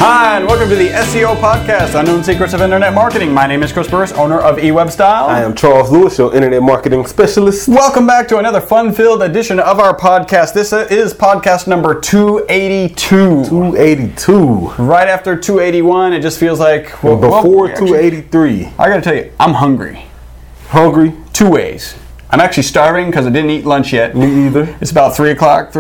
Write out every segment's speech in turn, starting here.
Hi, and welcome to the SEO Podcast, Unknown Secrets of Internet Marketing. My name is Chris Burris, owner of eWebStyle. I am Charles Lewis, your Internet Marketing Specialist. Welcome back to another fun-filled edition of our podcast. This is podcast number 282. 282. Right after 281, it just feels like... Before 283. I gotta tell you, I'm hungry. Hungry? Two ways. I'm actually starving because I didn't eat lunch yet. Me either. It's about 3 o'clock,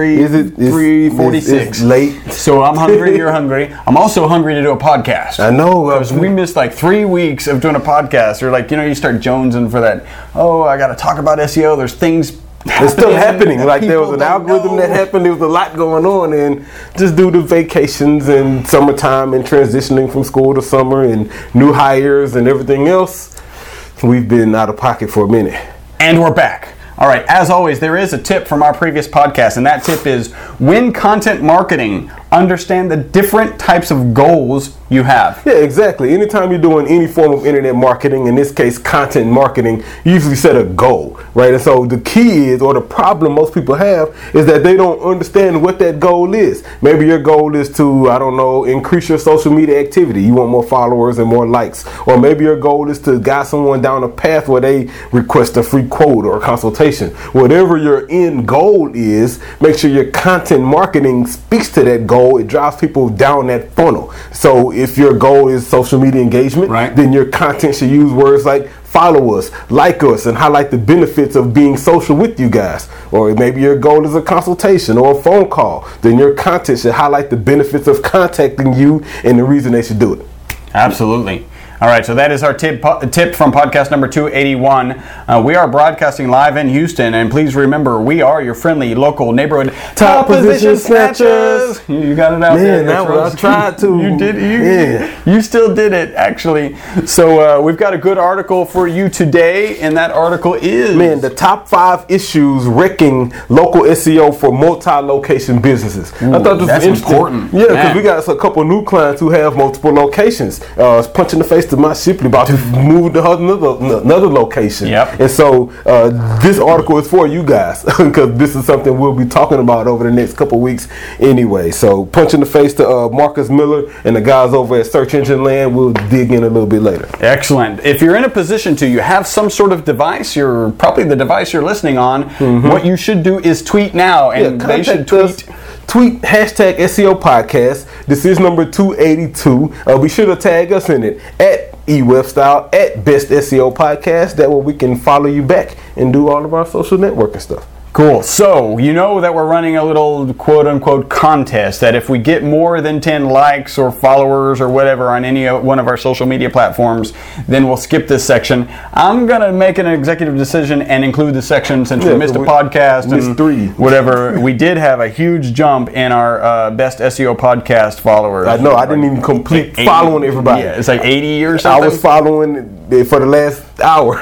3:46. It's late. So I'm hungry, you're hungry. I'm also hungry to do a podcast. I know. Because we missed like 3 weeks of doing a podcast. Or like, you start jonesing for that, I got to talk about SEO. There's things It's still happening. Like there was an algorithm that happened. There was a lot going on, and just due to vacations and summertime and transitioning from school to summer and new hires and everything else, we've been out of pocket for a minute. And we're back. All right, as always, there is a tip from our previous podcast, and that tip is when content marketing, understand the different types of goals you have. Yeah, exactly. Anytime you're doing any form of internet marketing, in this case content marketing, you usually set a goal, right? And so the key is, or the problem most people have, is that they don't understand what that goal is. Maybe your goal is to, increase your social media activity. You want more followers and more likes. Or maybe your goal is to guide someone down a path where they request a free quote or a consultation. Whatever your end goal is, make sure your content marketing speaks to that goal. It drives people down that funnel. So if your goal is social media engagement, right, then your content should use words like follow us, like us, and highlight the benefits of being social with you guys. Or maybe your goal is a consultation or a phone call. Then your content should highlight the benefits of contacting you and the reason they should do it. Absolutely. All right, so that is our tip from podcast number 281. We are broadcasting live in Houston, and please remember, we are your friendly local neighborhood top position snatchers. You got it out there. I tried to. You did. You still did it, actually. So we've got a good article for you today, and that article is the top 5 issues wrecking local SEO for multi-location businesses. Ooh, I thought this was interesting. Important. Yeah, because we got a couple new clients who have multiple locations. It's punching the face to my Shipley about to move to another location. Yep. And so this article is for you guys because this is something we'll be talking about over the next couple weeks anyway. So punching the face to Marcus Miller and the guys over at Search Engine Land. We'll dig in a little bit later. Excellent. If you're in a position to, you have some sort of device, you're probably the device you're listening on, what you should do is tweet now, and they should tweet. Tweet hashtag SEO Podcast. This is number 282. Be sure to tag us in it at eWebStyle, at Best SEO Podcast. That way we can follow you back and do all of our social networking stuff. Cool. So, you know that we're running a little quote-unquote contest that if we get more than 10 likes or followers or whatever on any one of our social media platforms, then we'll skip this section. I'm going to make an executive decision and include the section since we missed a podcast and 3. Whatever. We did have a huge jump in our Best SEO Podcast followers. I know. I didn't even complete following everybody. Yeah, it's like 80 or something. I was following for the last hour.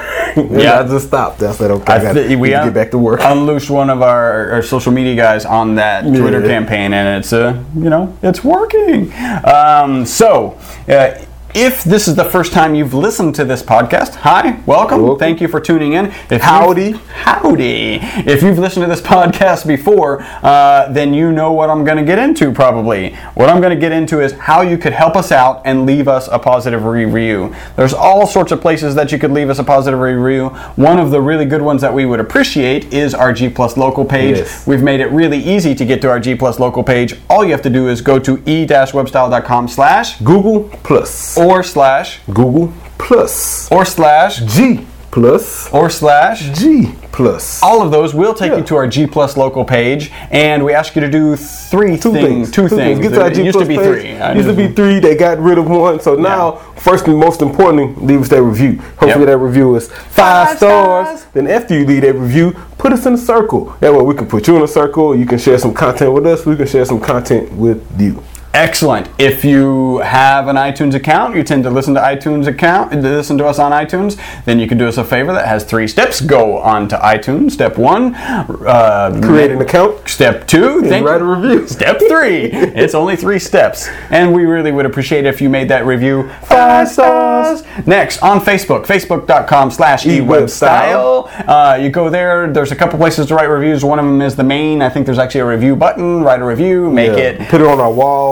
I just stopped. I said, okay, I got to get back to work. Unloosed one of our social media guys on that Twitter campaign, and it's it's working. If this is the first time you've listened to this podcast, hi, welcome. Thank you for tuning in. Howdy. If you've listened to this podcast before, then you know what I'm going to get into probably. What I'm going to get into is how you could help us out and leave us a positive review. There's all sorts of places that you could leave us a positive review. One of the really good ones that we would appreciate is our G Plus local page. Yes. We've made it really easy to get to our G Plus local page. All you have to do is go to e-webstyle.com/Google Plus. Or slash Google Plus. Or slash G Plus. Or slash G Plus. All of those will take you to our G Plus local page, and we ask you to do two things. Two things. Get to our G used Plus to be page. 3. Used to be 3. They got rid of 1. So now, first and most importantly, leave us that review. Hopefully that review is 5 stars. Then after you leave that review, put us in a circle. That way we can put you in a circle. You can share some content with us. We can share some content with you. Excellent. If you have an iTunes account, you tend to listen to us on iTunes, then you can do us a favor that has 3 steps. Go on to iTunes. Step 1, create an account. Step 2, write a review. Step 3, it's only 3 steps. And we really would appreciate it if you made that review 5 stars. Next, on Facebook, facebook.com/eWebStyle. You go there, there's a couple places to write reviews. One of them is the main. I think there's actually a review button. Write a review, make it. Put it on our wall.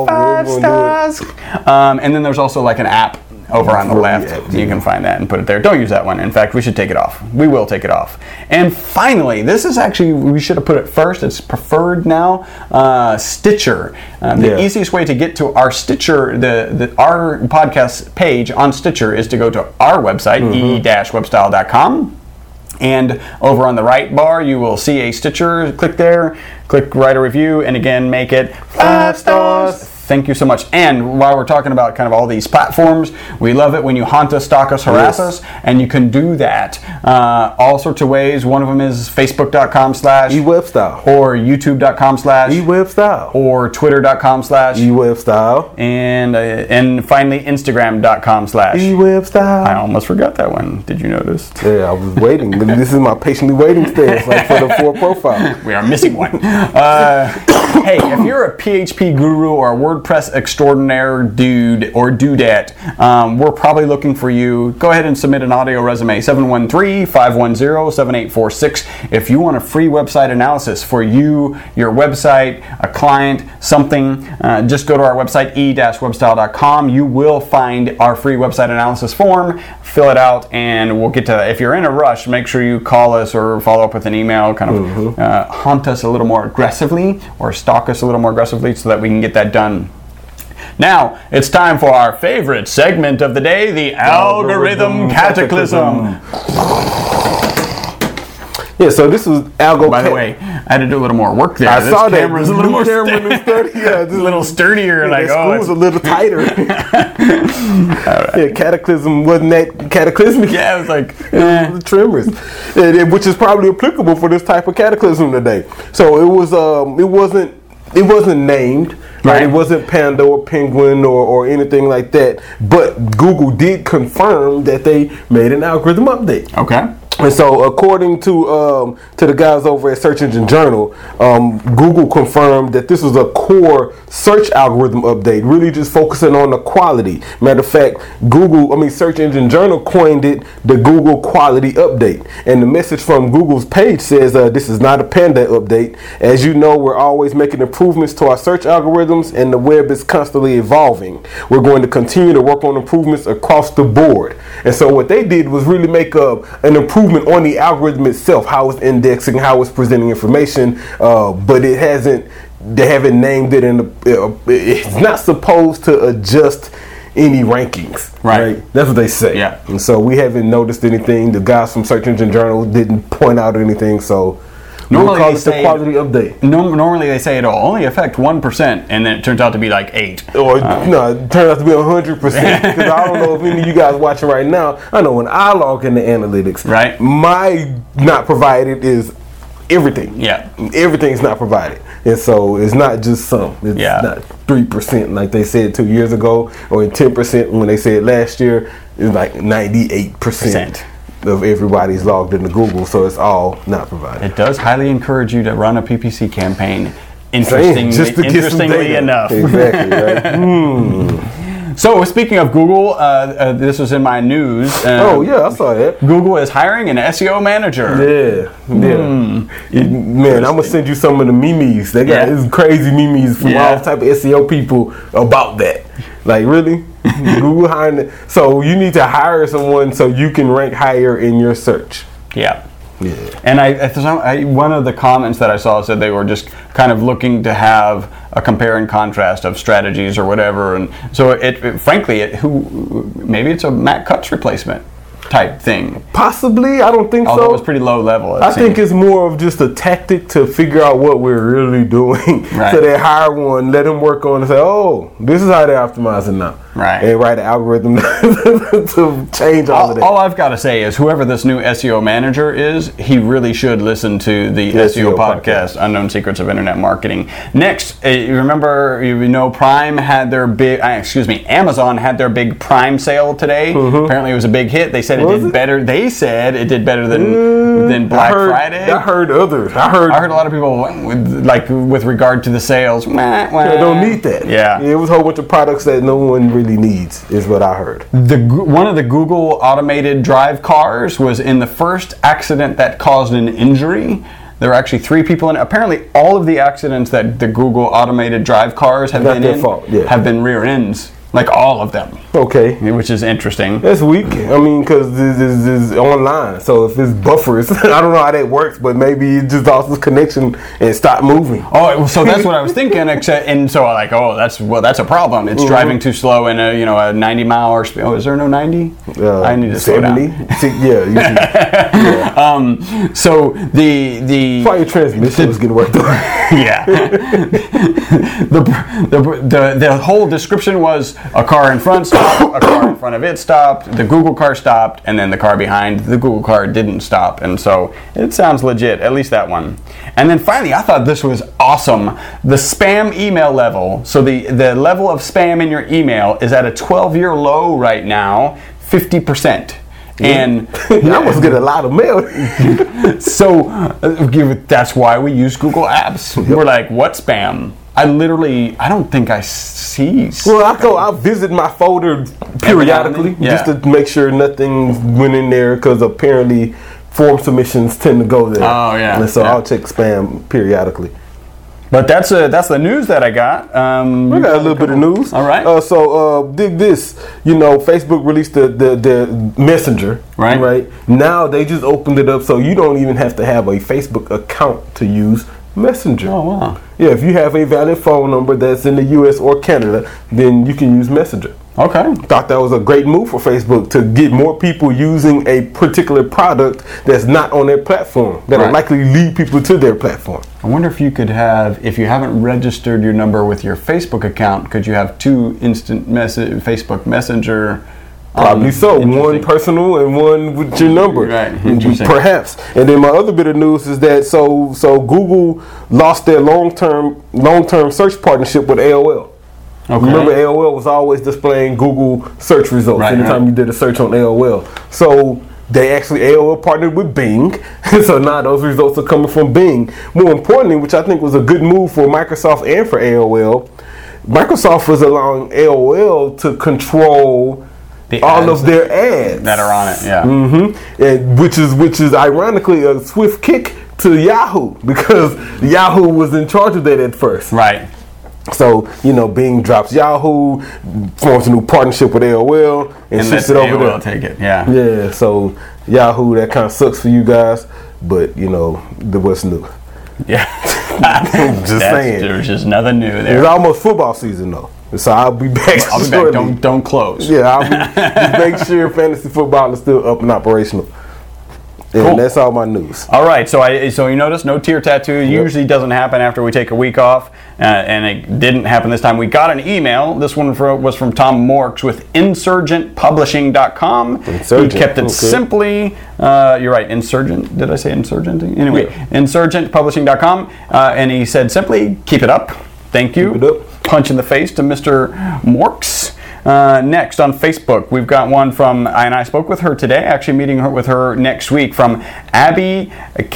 5 stars. And then there's also like an app over on the left. You can find that and put it there. Don't use that one. In fact, we should take it off. We will take it off. And finally, this is actually, we should have put it first. It's preferred now. Stitcher. The easiest way to get to our Stitcher, our podcast page on Stitcher is to go to our website, e-webstyle.com. And over on the right bar, you will see a Stitcher. Click there, click write a review, and again, make it 5 stars. Thank you so much. And while we're talking about kind of all these platforms, we love it when you haunt us, stalk us, harass us, and you can do that all sorts of ways. One of them is facebook.com/eWebstyle or youtube.com/eWebstyle or twitter.com/eWebstyle and finally instagram.com/eWebstyle. I almost forgot that one. Did you notice? Yeah, I was waiting. This is my patiently waiting stance for profile. We are missing one. Hey, if you're a PHP guru or a WordPress extraordinaire dude or dudette, we're probably looking for you. Go ahead and submit an audio resume, 713-510-7846. If you want a free website analysis for you, your website, a client, something, just go to our website, e-webstyle.com. You will find our free website analysis form. Fill it out, and we'll get to that. If you're in a rush, make sure you call us or follow up with an email, kind of haunt us a little more aggressively or stalk us a little more aggressively so that we can get that done. Now, it's time for our favorite segment of the day, the Algorithm Cataclysm. Yeah, so this was algo. By the way, I had to do a little more work there. I saw that. Camera's a little more sturdy. Yeah, a little sturdier. Yeah, like, screw's a little tighter. Yeah, Cataclysm wasn't that cataclysmic. Yeah, it was like the tremors, which is probably applicable for this type of cataclysm today. So it wasn't named. Right. It wasn't Panda or Penguin or anything like that. But Google did confirm that they made an algorithm update. Okay. And so, according to the guys over at Search Engine Journal, Google confirmed that this was a core search algorithm update, really just focusing on the quality. Matter of fact, Search Engine Journal coined it the Google Quality Update. And the message from Google's page says, this is not a Panda update. As you know, we're always making improvements to our search algorithms, and the web is constantly evolving. We're going to continue to work on improvements across the board. And so what they did was really make an improvement on the algorithm itself, how it's indexing, how it's presenting information, but they haven't named it, it's not supposed to adjust any rankings. Right? That's what they say. Yeah. And so we haven't noticed anything. The guys from Search Engine Journal didn't point out anything, so normally they say the quality update. Normally they say it'll only affect 1%, and then it turns out to be like 8. Or no, it turns out to be 100%. Because I don't know if any of you guys watching right now. I know when I log into analytics, right, my not provided is everything. Yeah, everything's not provided, and so it's not just some. It's not 3% like they said 2 years ago, or 10% when they said last year. It's like 98%. Of everybody's logged into Google, so it's all not provided. It does highly encourage you to run a PPC campaign. Interestingly enough. Exactly, right? So, speaking of Google, this was in my news. Oh, yeah, I saw that. Google is hiring an SEO manager. Man, I'm going to send you some of the memes. They got these crazy memes from all type of SEO people about that. Like, really? Google hiring. So you need to hire someone so you can rank higher in your search. Yeah. And one of the comments that I saw said they were just kind of looking to have a compare and contrast of strategies or whatever. And so maybe it's a Matt Cutts replacement type thing. Possibly, I don't think Although it was pretty low level. I think it's more of just a tactic to figure out what we're really doing. Right. So they hire one, let him work on and say, oh, this is how they're optimizing now. Right. And write an algorithm to change all of that. All I've got to say is whoever this new SEO manager is, he really should listen to the SEO podcast, Unknown Secrets of Internet Marketing. Next, remember, Amazon had their big Prime sale today. Apparently it was a big hit. They said it did better. They said it did better than Black Friday. I heard others. I heard a lot of people, with regard to the sales, I don't need that. Yeah. It was a whole bunch of products that no one really needs, is what I heard. One of the Google automated drive cars was in the first accident that caused an injury. There were actually 3 people in it. Apparently, all of the accidents that the Google automated drive cars have been in have been rear ends. Like all of them. Okay. Which is interesting. That's weak. I mean, because this is online. So if it's buffers, I don't know how that works, but maybe it just lost its connection and stopped moving. Oh, so that's what I was thinking. And so like, that's a problem. It's driving too slow in a 90 mile hour speed. Oh, is there no 90? I need to 70? slow down. Yeah. So the probably your transmission was getting worked on. Yeah. the whole description was a car in front stopped, a car in front of it stopped, the Google car stopped, and then the car behind the Google car didn't stop. And so it sounds legit, at least that one. And then finally, I thought this was awesome. The spam email level. So the level of spam in your email is at a 12-year low right now, 50%. And I must get a lot of mail. So that's why we use Google Apps. Yep. We're like, what spam? I don't think I see. Well, I visit my folder periodically just to make sure nothing went in there, because apparently form submissions tend to go there. Oh yeah. And so I'll check spam periodically. But that's the news that I got. We got a little bit of news. All right. So dig this. Facebook released the Messenger. Right. Right. Now they just opened it up, so you don't even have to have a Facebook account to use Messenger. Oh wow. Yeah, if you have a valid phone number that's in the U.S. or Canada, then you can use Messenger. Okay. Thought that was a great move for Facebook to get more people using a particular product that's not on their platform, that'll likely lead people to their platform. I wonder if you could have, if you haven't registered your number with your Facebook account, could you have 2 instant Facebook Messenger? Probably so. One personal and one with your number. Right. Interesting. Perhaps. And then my other bit of news is that so Google lost their long-term search partnership with AOL. Okay. Remember, AOL was always displaying Google search results anytime you did a search on AOL. So AOL partnered with Bing. So now those results are coming from Bing. More importantly, which I think was a good move for Microsoft and for AOL, Microsoft was allowing AOL to control all of their ads that are on it, yeah. Mm-hmm. And which is ironically a swift kick to Yahoo, because Yahoo was in charge of that at first. Right. So Bing drops Yahoo, forms a new partnership with AOL, and shifts it over AOL there. Take it, yeah. Yeah. So Yahoo, that kind of sucks for you guys, but what's new? Yeah. Just saying. There's just nothing new there. It's almost football season though. So I'll be back. I'll be back. Don't close. Yeah, I'll just make sure fantasy football is still up and operational. And cool. That's all my news. All right, so you notice no tear tattoo. Usually doesn't happen after we take a week off, and it didn't happen this time. We got an email. This one was from Tom Morks with insurgentpublishing.com. He kept it simply. You're right, Insurgent. Did I say Insurgent? Anyway, insurgentpublishing.com, and he said simply, keep it up. Thank you. Keep it up. Punch in the face to Mr. Morks. Next on Facebook, we've got one from, and I spoke with her today, actually meeting with her next week, from Abby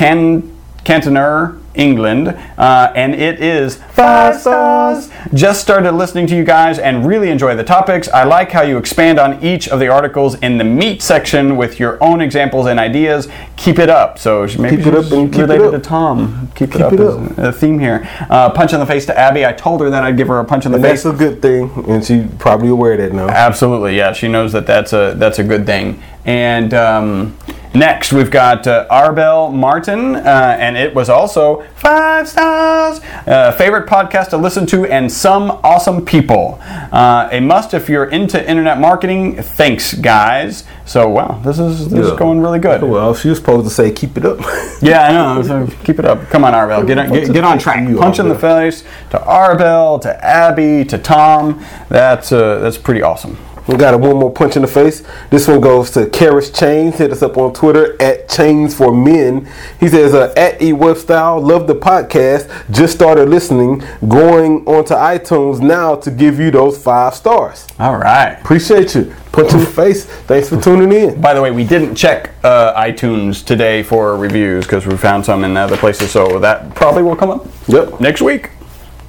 Cantoner, England, and it is 5 stars. Just started listening to you guys and really enjoy the topics. I like how you expand on each of the articles in the meat section with your own examples and ideas. Keep it up. So maybe keep it up and keep related it up. to Tom. Keep it up is a theme here. Punch in the face to Abby. I told her that I'd give her a punch in the face. That's a good thing, and she's probably aware of that now. Absolutely, yeah. She knows that that's a good thing. And next, we've got Arbel Martin, and it was also 5 stars. Favorite podcast to listen to, and some awesome people. A must if you're into internet marketing. Thanks, guys. So, wow, this is going really good. Well, she was supposed to say, keep it up. Yeah, I know. So keep it up. Come on, Arbel. Get on track. Punch in the face to Arbel, to Abby, to Tom. That's pretty awesome. We got one more punch in the face. This one goes to Karis Chains. Hit us up on Twitter at Chains for Men. He says, at eWebStyle, love the podcast. Just started listening. Going onto iTunes now to give you those 5 stars. All right. Appreciate you. Punch in the face. Thanks for tuning in. By the way, we didn't check iTunes today for reviews because we found some in other places, so that probably will come up Yep. next week.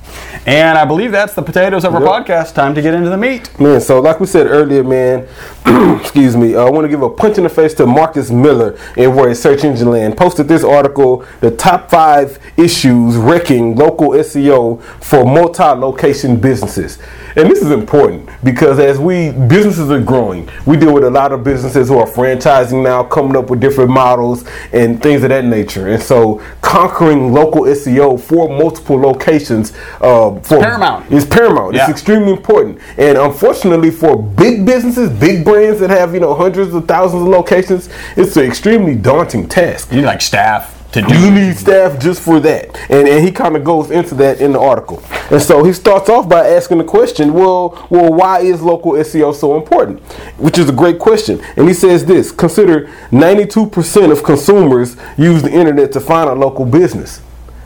And I believe that's the potatoes of our podcast. Time to get into the meat. Man, so like we said earlier, man, excuse me, I want to give a punch in the face to Marcus Miller in where Search Engine Land posted this article, the top 5 issues wrecking local SEO for multi-location businesses. And this is important because as businesses are growing, we deal with a lot of businesses who are franchising now, coming up with different models and things of that nature. And so conquering local SEO for multiple locations is paramount. Yeah. It's extremely important. And unfortunately for big businesses, big brands that have, hundreds of thousands of locations, it's an extremely daunting task. You need like staff. You need staff just for that. And he kind of goes into that in the article. And so he starts off by asking the question, well, why is local SEO so important? Which is a great question. And he says this, consider 92% of consumers use the internet to find a local business.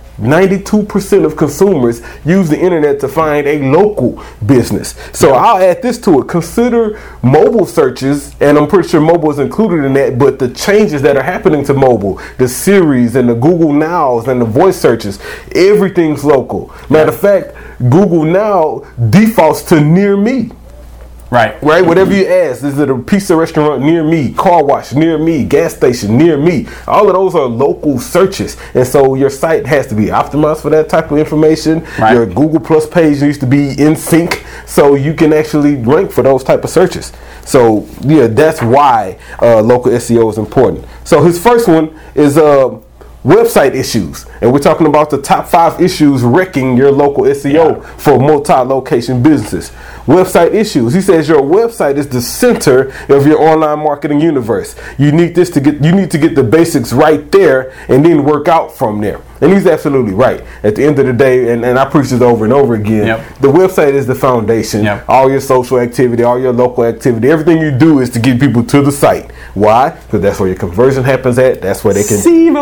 92% of consumers use the internet to find a local business. So I'll add this to it. Consider mobile searches, and I'm pretty sure mobile is included in that, but the changes that are happening to mobile, the Siris and the Google Nows and the voice searches, everything's local. Matter of fact, Google Now defaults to near me. Right. Whatever you ask, is it a pizza restaurant near me, car wash near me, gas station near me? All of those are local searches. And so your site has to be optimized for that type of information. Right. Your Google Plus page needs to be in sync so you can actually rank for those type of searches. So yeah, that's why local SEO is important. So his first one is website issues, and we're talking about the top 5 issues wrecking your local SEO for multi-location businesses. Website issues. He says your website is the center of your online marketing universe. You need to get the basics right there and then work out from there. And he's absolutely right. At the end of the day, and I preach this over and over again, the website is the foundation. All your social activity, all your local activity, everything you do is to get people to the site. Why? Because that's where your conversion happens at. That's where they can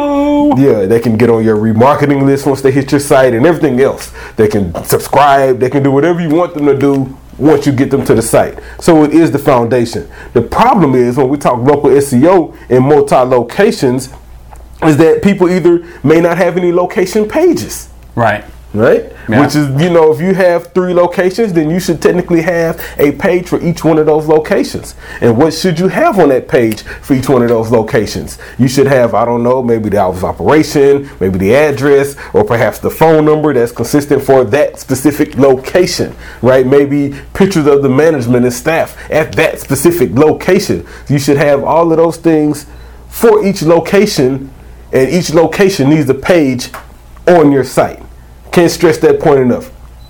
they can get on your remarketing list once they hit your site and everything else. They can subscribe. They can do whatever you want them to do once you get them to the site. So it is the foundation. The problem is when we talk local SEO in multi-locations is that people either may not have any location pages. Right. Yeah. Which is, if you have 3 locations, then you should technically have a page for each one of those locations. And what should you have on that page for each one of those locations? You should have, I don't know, maybe the hours of operation, maybe the address, or perhaps the phone number that's consistent for that specific location, right? Maybe pictures of the management and staff at that specific location. You should have all of those things for each location, and each location needs a page on your site. Can't stress that point enough.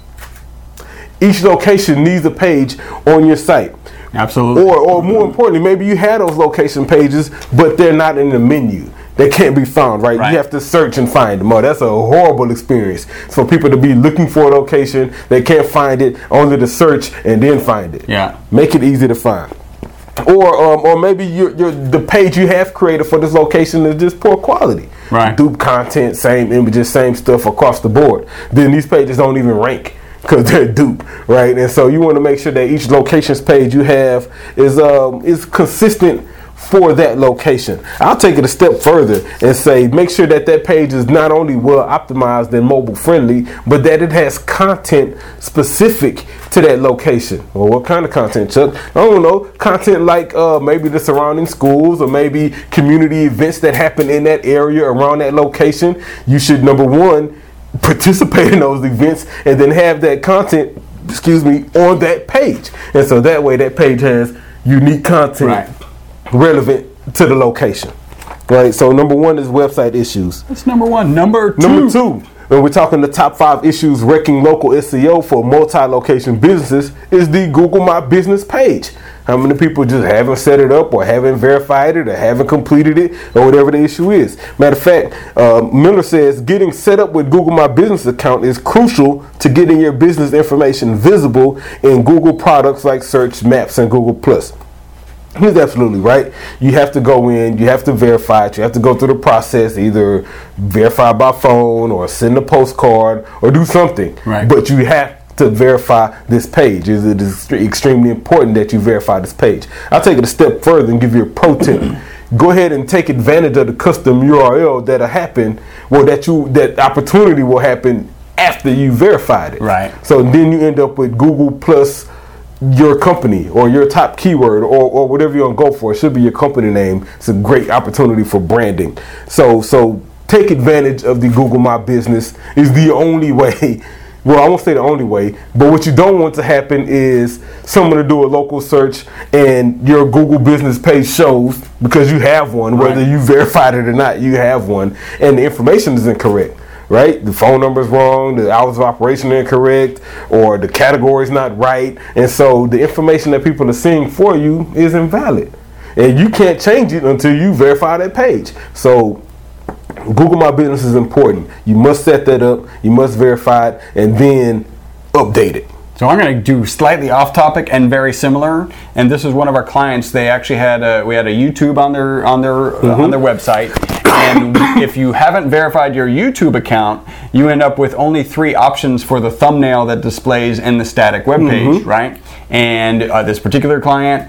Each location needs a page on your site. Absolutely. Or more importantly, maybe you have those location pages, but they're not in the menu. They can't be found, right? You have to search and find them. Oh, that's a horrible experience for people to be looking for a location. They can't find it, only to search and then find it. Yeah. Make it easy to find. Or maybe the page you have created for this location is just poor quality. Right. Dupe content, same images, same stuff across the board. Then these pages don't even rank because they're dupe, right? And so you want to make sure that each location's page you have is consistent for that location. I'll take it a step further and say make sure that page is not only well optimized and mobile friendly, but that it has content specific to that location. Well, what kind of content, Chuck? I don't know. Content like maybe the surrounding schools or maybe community events that happen in that area around that location. You should, number one, participate in those events and then have that content, on that page. And so that way that page has unique content relevant to the location. Right? So number 1 is website issues. That's number 1. Number 2. When we're talking the top 5 issues wrecking local SEO for multi-location businesses is the Google My Business page. How many people just haven't set it up or haven't verified it or haven't completed it or whatever the issue is? Matter of fact, Miller says getting set up with Google My Business account is crucial to getting your business information visible in Google products like Search, Maps, and Google+. He's absolutely right. You have to go in, you have to verify it, you have to go through the process, either verify by phone or send a postcard or do something. Right. But you have to verify this page. It is extremely important that you verify this page. I'll take it a step further and give you a pro tip. Go ahead and take advantage of the custom URL that'll happen, that opportunity will happen after you verified it. Right. So then you end up with Google plus your company or your top keyword or whatever you're gonna go for. It should be your company name. It's a great opportunity for branding. So take advantage of the Google My Business is the only way. Well, I won't say the only way, but what you don't want to happen is someone to do a local search and your Google business page shows, because you have one, whether you verified it or not, you have one, and the information is incorrect, right? The phone number is wrong, the hours of operation are incorrect, or the category is not right, and so the information that people are seeing for you is invalid. And you can't change it until you verify that page. So Google My Business is important. You must set that up, you must verify it, and then update it. So I'm going to do slightly off topic and very similar. And this is one of our clients. They actually had we had a YouTube on their website. And if you haven't verified your YouTube account, you end up with only 3 options for the thumbnail that displays in the static web page, right? And this particular client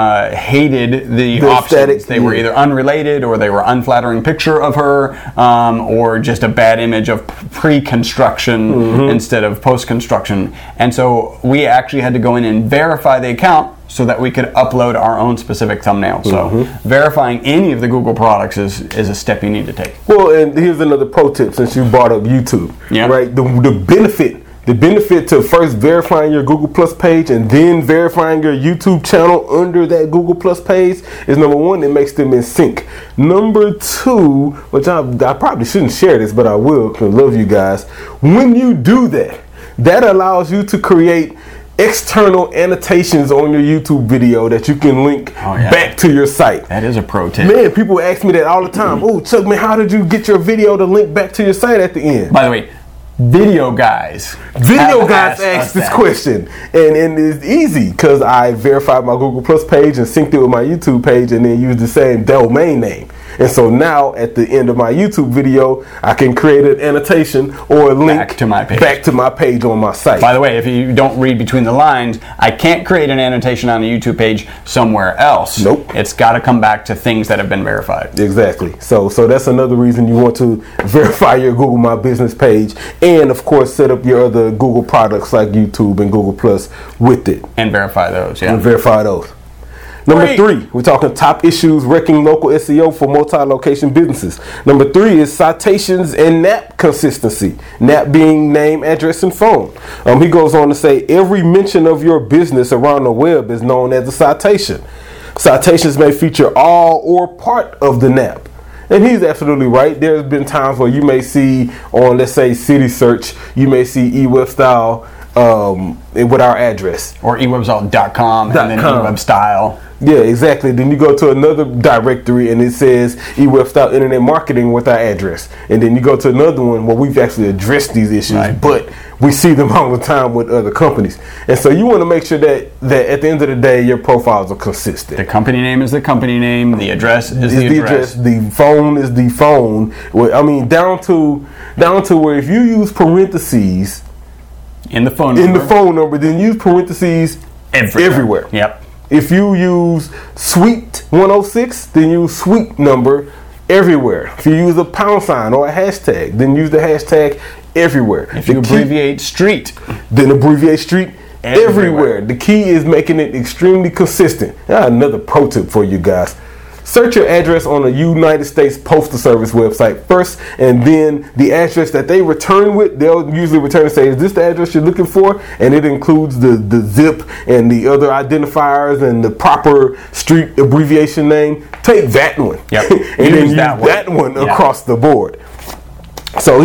hated the options. Static, they were either unrelated, or they were unflattering picture of her, or just a bad image of pre-construction instead of post-construction. And so we actually had to go in and verify the account so that we could upload our own specific thumbnail. So verifying any of the Google products is a step you need to take. Well, and here's another pro tip since you brought up YouTube. Yeah. Right? The benefit to first verifying your Google Plus page and then verifying your YouTube channel under that Google Plus page is, number 1, it makes them in sync. Number 2, which I probably shouldn't share this, but I will because I love you guys. When you do that, that allows you to create external annotations on your YouTube video that you can link back to your site. That is a pro tip. Man, people ask me that all the time. Oh, Chuck, man, how did you get your video to link back to your site at the end? By the way, video guys asked this question, and it's easy because I verified my Google Plus page and synced it with my YouTube page and then used the same domain name. And so now at the end of my YouTube video, I can create an annotation or a link back to my page on my site. By the way, if you don't read between the lines, I can't create an annotation on a YouTube page somewhere else. Nope. It's got to come back to things that have been verified. Exactly. So that's another reason you want to verify your Google My Business page, and of course set up your other Google products like YouTube and Google Plus with it. And verify those, And verify those. Number 3, we're talking top issues wrecking local SEO for multi-location businesses. Number 3 is citations and NAP consistency. NAP being name, address, and phone. He goes on to say every mention of your business around the web is known as a citation. Citations may feature all or part of the NAP. And he's absolutely right. There's been times where you may see on, let's say, City Search, you may see eWebStyle with our address. Or eWebStyle.com and then eWebStyle. Yeah, exactly. Then you go to another directory and it says eWebStyle Internet Marketing with our address. And then you go to another one where we've actually addressed these issues, but we see them all the time with other companies. And so you want to make sure that at the end of the day, your profiles are consistent. The company name is the company name. The address is the address. The phone is the phone. I mean, down to where if you use parentheses in the phone number, then use parentheses everywhere. Yep. If you use suite 106, then use suite number everywhere. If you use a pound sign or a hashtag, then use the hashtag everywhere. If you abbreviate street, then abbreviate street everywhere. The key is making it extremely consistent. Another pro tip for you guys. Search your address on a United States Postal Service website first, and then the address that they return with, they'll usually return and say, is this the address you're looking for? And it includes the zip and the other identifiers and the proper street abbreviation name. Take that one. Yep. And then use that one across the board. So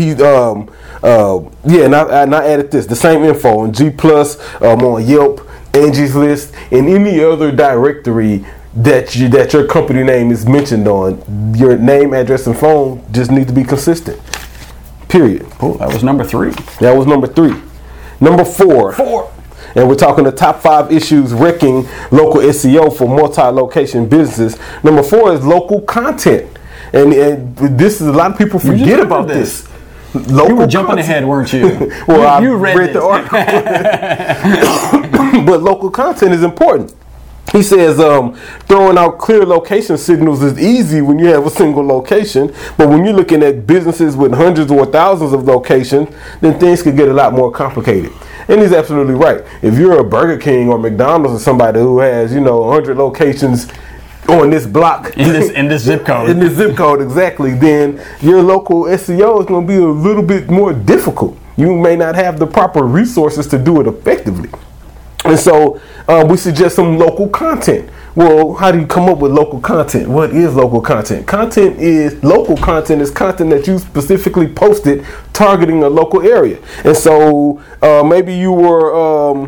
and I added this, the same info on G+, on Yelp, Angie's List, and any other directory that your company name is mentioned on. Your name, address, and phone just need to be consistent. Period. Oh, that was number 3. That was number 3. Number 4. And we're talking the top 5 issues wrecking local SEO for multi-location businesses. Number 4 is local content. And this is, a lot of people forget about this. You were jumping ahead, weren't you? Well, you read the article. But local content is important. He says throwing out clear location signals is easy when you have a single location, but when you're looking at businesses with hundreds or thousands of locations, then things could get a lot more complicated. And he's absolutely right. If you're a Burger King or McDonald's or somebody who has, 100 locations on this block, in this zip code, exactly, then your local SEO is going to be a little bit more difficult. You may not have the proper resources to do it effectively. And so we suggest some local content. Well, how do you come up with local content? What is local content? Local content is content that you specifically posted targeting a local area. And so maybe you were,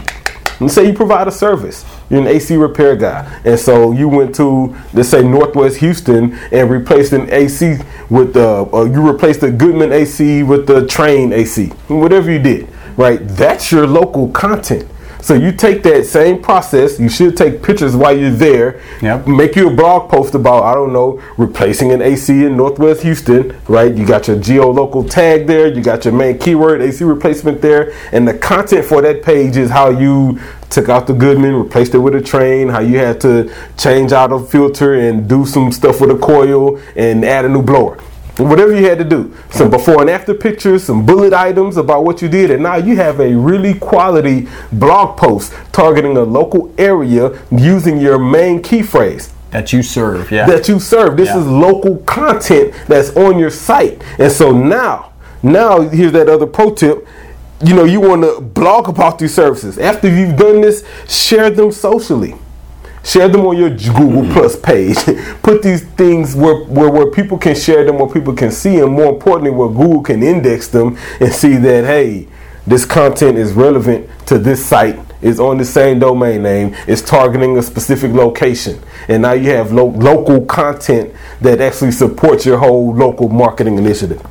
let's say you provide a service. You're an AC repair guy. And so you went to, let's say, Northwest Houston and replaced an AC with you replaced the Goodman AC with the Train AC. Whatever you did, right? That's your local content. So you take that same process, you should take pictures while you're there, make you a blog post about, I don't know, replacing an AC in Northwest Houston, right? You got your geo-local tag there, you got your main keyword, AC replacement there, and the content for that page is how you took out the Goodman, replaced it with a Train, how you had to change out a filter and do some stuff with a coil and add a new blower. Whatever you had to do. Some before and after pictures, some bullet items about what you did, and now you have a really quality blog post targeting a local area using your main key phrase. That you serve, That you serve. This is local content that's on your site. And so now here's that other pro tip. You want to blog about these services. After you've done this, share them socially. Share them on your Google Plus page. Put these things where people can share them, where people can see them. More importantly, where Google can index them and see that, hey, this content is relevant to this site. It's on the same domain name. It's targeting a specific location. And now you have local content that actually supports your whole local marketing initiative.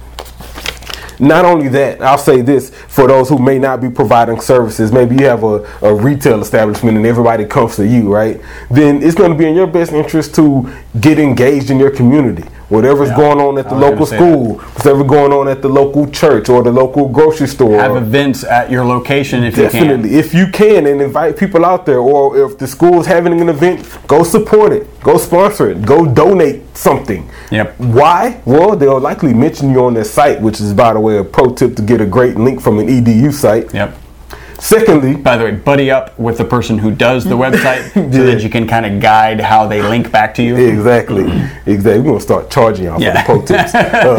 Not only that, I'll say this for those who may not be providing services. Maybe you have a retail establishment and everybody comes to you, right? Then it's going to be in your best interest to get engaged in your community. Whatever's going on at the local school, whatever's going on at the local church or the local grocery store. Have events at your location if Definitely, if you can, and invite people out there. Or if the school is having an event, go support it, go sponsor it, go donate something. Why? Well, they'll likely mention you on their site, which is, by the way, a pro tip to get a great link from an EDU site. Secondly, by the way, buddy up with the person who does the website so that you can kind of guide how they link back to you. Exactly. We're going to start charging y'all for the pro tips.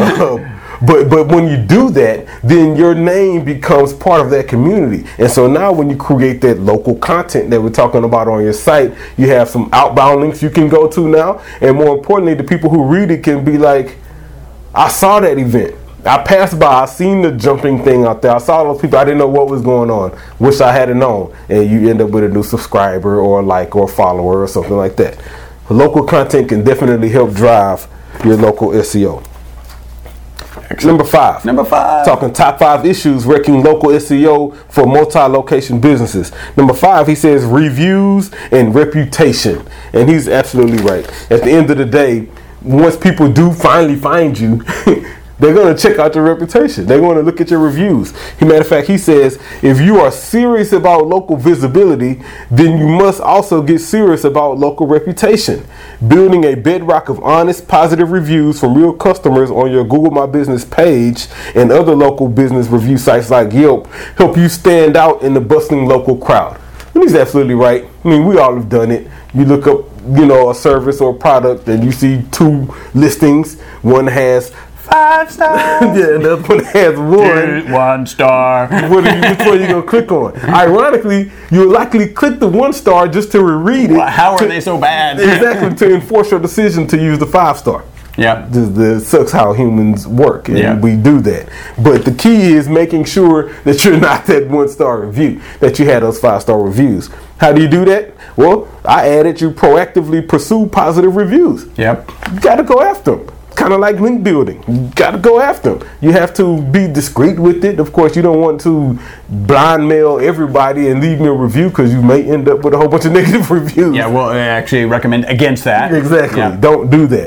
But when you do that, then your name becomes part of that community. And so now when you create that local content that we're talking about on your site, you have some outbound links you can go to now. And more importantly, the people who read it can be like, I saw that event. I passed by, I seen the jumping thing out there. I saw those people, I didn't know what was going on. Wish I had known. And you end up with a new subscriber or like or follower or something like that. Local content can definitely help drive your local SEO. Excellent. Number five. Talking top 5 issues wrecking local SEO for multi-location businesses. Number 5, he says reviews and reputation. And he's absolutely right. At the end of the day, once people do finally find you, they're going to check out your reputation. They're going to look at your reviews. Matter of fact, he says, if you are serious about local visibility, then you must also get serious about local reputation. Building a bedrock of honest, positive reviews from real customers on your Google My Business page and other local business review sites like Yelp help you stand out in the bustling local crowd. And he's absolutely right. I mean, we all have done it. You look up, a service or a product and you see 2 listings. One has 5 stars. Yeah, and the other one has 1 star. Which one are you going to click on? Ironically, you'll likely click the 1 star just to reread it. Well, how are they so bad? Exactly, to enforce your decision to use the 5 star. This sucks how humans work, and we do that. But the key is making sure that you're not that 1 star review, that you had those 5 star reviews. How do you do that? Well, I added you proactively pursue positive reviews. You got to go after them. Kind of like link building. You got to go after them. You have to be discreet with it. Of course, you don't want to blind mail everybody and leave me a review because you may end up with a whole bunch of negative reviews. We'll actually recommend against that. Exactly. Don't do that.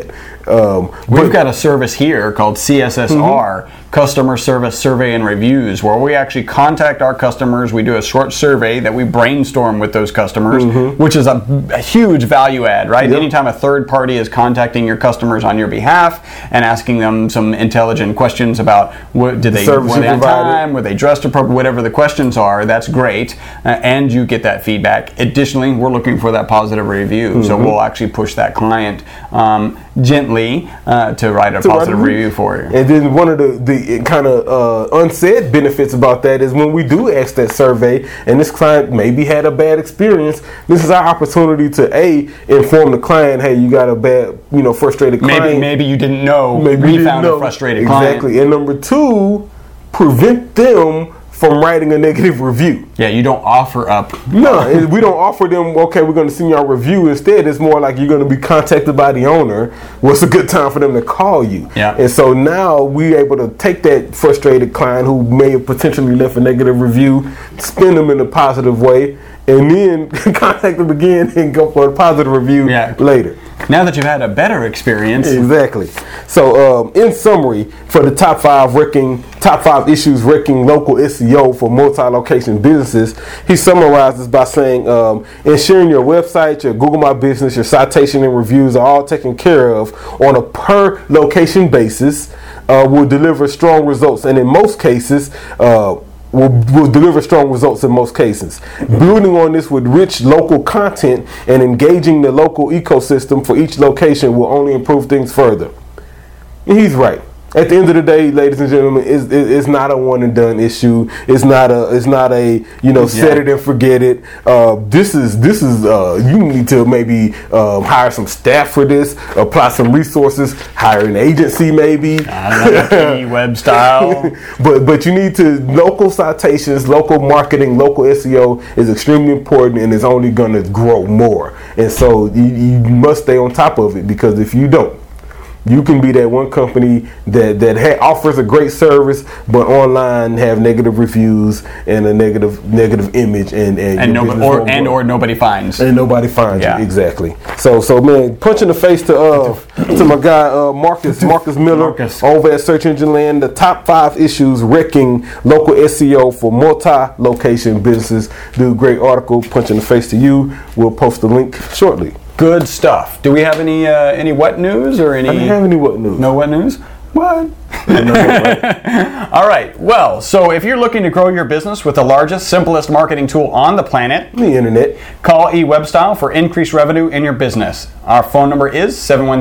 We've got a service here called CSSR, Customer Service Survey and Reviews, where we actually contact our customers. We do a short survey that we brainstorm with those customers, which is a huge value add, right? Yep. Anytime a third party is contacting your customers on your behalf and asking them some intelligent questions about were they on time, were they dressed appropriately, whatever the questions are, that's great, and you get that feedback. Additionally, we're looking for that positive review, so we'll actually push that client gently to write a positive review for you. And then one of the kind of unsaid benefits about that is when we do ask that survey and this client maybe had a bad experience, this is our opportunity to inform the client, hey, you got a bad, frustrated client. Maybe you didn't know. We found a frustrated client. Exactly. And number two, prevent them from writing a negative review. Yeah, you don't offer up. No, we don't offer them, okay, we're going to send you our review. Instead, it's more like you're going to be contacted by the owner. What's a good time for them to call you? Yeah. And so now we're able to take that frustrated client who may have potentially left a negative review, spin them in a positive way, and then contact them again and go for a positive review later. Now that you've had a better experience. Exactly. So, in summary, for the top five issues wrecking local SEO for multi-location businesses, he summarizes by saying, ensuring your website, your Google My Business, your citation and reviews are all taken care of on a per location basis, will deliver strong results, and in most cases, will deliver strong results in most cases. Building on this with rich local content and engaging the local ecosystem for each location will only improve things further. And he's right. At the end of the day, ladies and gentlemen, it's not a one and done issue. It's not a set it and forget it. This is you need to maybe hire some staff for this, apply some resources, hire an agency maybe. Web style. But you need to, local citations, local marketing, local SEO is extremely important and is only going to grow more. And so you must stay on top of it, because if you don't, you can be that one company that offers a great service, but online have negative reviews and a negative image, and nobody finds. And nobody finds you. Exactly. So man, punch in the face to my guy Marcus Miller over at Search Engine Land. The top 5 issues wrecking local SEO for multi-location businesses. Do a great article. Punch in the face to you. We'll post the link shortly. Good stuff. Do we have any wet news or any? I don't have any wet news. No wet news? What? All right. Well, so if you're looking to grow your business with the largest, simplest marketing tool on the planet, the internet, call eWebstyle for increased revenue in your business. Our phone number is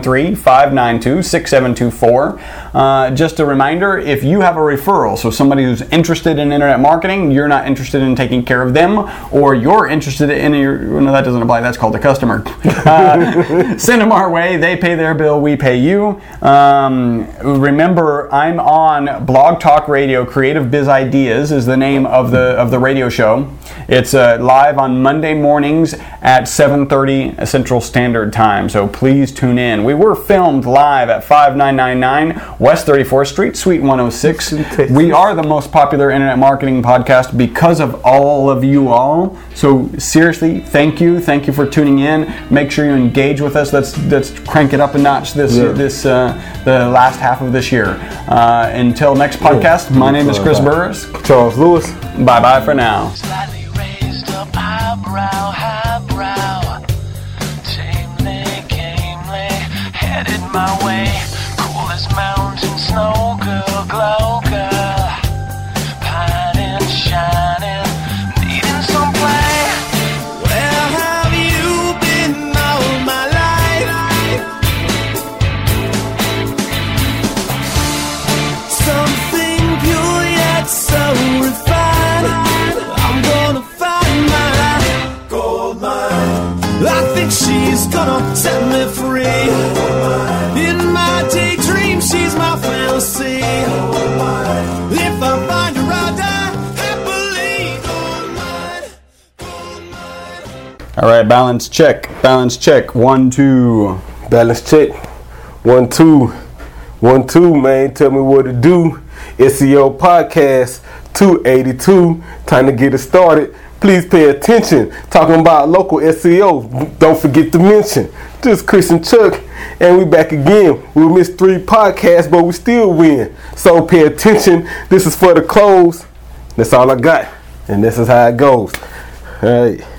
713-592-6724. Just a reminder, if you have a referral, so somebody who's interested in internet marketing, you're not interested in taking care of them, or you're interested in no, that doesn't apply, that's called a customer. Send them our way. They pay their bill, we pay you. Remember, I'm on Blog Talk Radio. Creative Biz Ideas is the name of the radio show. It's live on Monday mornings at 7:30 Central Standard Time. So please tune in. We were filmed live at 5999 West 34th Street, Suite 106. We are the most popular internet marketing podcast because of all of you all. So seriously, thank you for tuning in. Make sure you engage with us. Let's crank it up a notch the last half of this year. Until next podcast, my name is Chris Burris. Charles Lewis. Bye bye for now. Slightly raised up highbrow, tamely, gamely, headed my way. Cool as mountain snow, glow girl, pining, shining, needing some play. Where have you been all my life? Something pure yet so refined. I'm gonna find my gold mine. I think she's gonna set me free. In my daydream, she's my fantasy. If I find her, I'll die happily. Gold mine. All right, balance check. 1, 2. Balance check. 1, 2. 1, 2, man. Tell me what to do. SEO podcast 282. Time to get it started. Please pay attention. Talking about local SEO. Don't forget to mention. This is Christian Chuck, and we back again. We missed 3 podcasts, but we still win. So pay attention. This is for the close. That's all I got, and this is how it goes. All right.